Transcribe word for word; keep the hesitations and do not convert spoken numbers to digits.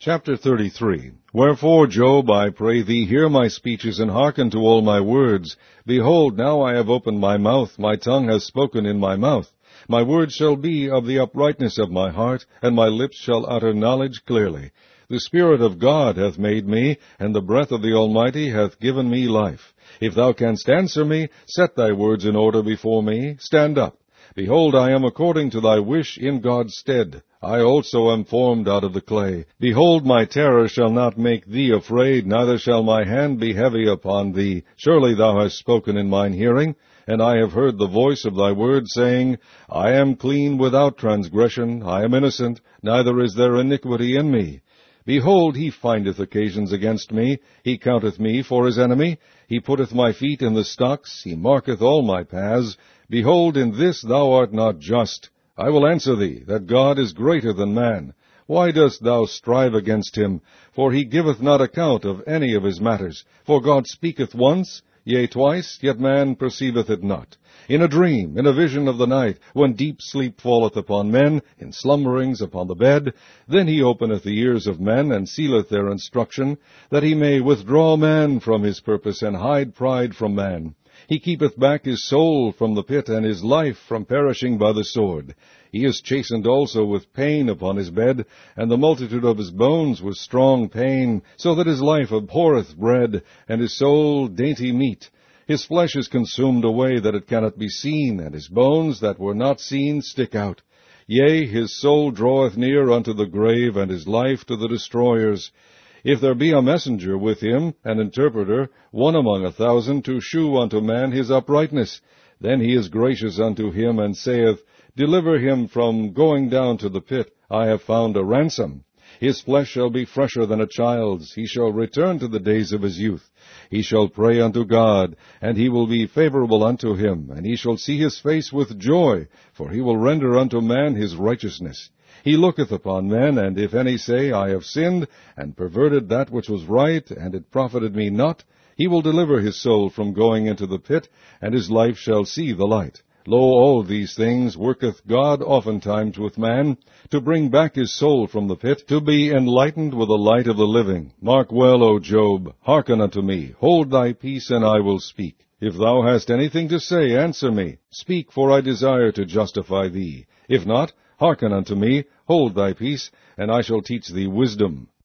Chapter thirty-three. Wherefore, Job, I pray thee, hear my speeches, and hearken to all my words. Behold, now I have opened my mouth, my tongue has spoken in my mouth. My words shall be of the uprightness of my heart, and my lips shall utter knowledge clearly. The Spirit of God hath made me, and the breath of the Almighty hath given me life. If thou canst answer me, set thy words in order before me. Stand up. Behold, I am according to thy wish in God's stead. I also am formed out of the clay. Behold, my terror shall not make thee afraid, neither shall my hand be heavy upon thee. Surely thou hast spoken in mine hearing, and I have heard the voice of thy word, saying, I am clean without transgression, I am innocent, neither is there iniquity in me. Behold, he findeth occasions against me, he counteth me for his enemy, he putteth my feet in the stocks, he marketh all my paths. Behold, in this thou art not just. I will answer thee, that God is greater than man. Why dost thou strive against him? For he giveth not account of any of his matters. For God speaketh once, yea, twice, yet man perceiveth it not. In a dream, in a vision of the night, when deep sleep falleth upon men, in slumberings upon the bed, then he openeth the ears of men, and sealeth their instruction, that he may withdraw man from his purpose, and hide pride from man. He keepeth back his soul from the pit, and his life from perishing by the sword. He is chastened also with pain upon his bed, and the multitude of his bones with strong pain, so that his life abhorreth bread, and his soul dainty meat. His flesh is consumed away, that it cannot be seen, and his bones that were not seen stick out. Yea, his soul draweth near unto the grave, and his life to the destroyers. If there be a messenger with him, an interpreter, one among a thousand, to shew unto man his uprightness, then he is gracious unto him, and saith, Deliver him from going down to the pit. I have found a ransom. His flesh shall be fresher than a child's. He shall return to the days of his youth. He shall pray unto God, and he will be favorable unto him, and he shall see his face with joy, for he will render unto man his righteousness. He looketh upon men, and if any say, I have sinned, and perverted that which was right, and it profited me not, he will deliver his soul from going into the pit, and his life shall see the light. Lo, all these things worketh God oftentimes with man, to bring back his soul from the pit, to be enlightened with the light of the living. Mark well, O Job, hearken unto me, hold thy peace, and I will speak. If thou hast anything to say, answer me. Speak, for I desire to justify thee. If not, hearken unto me, hold thy peace, and I shall teach thee wisdom.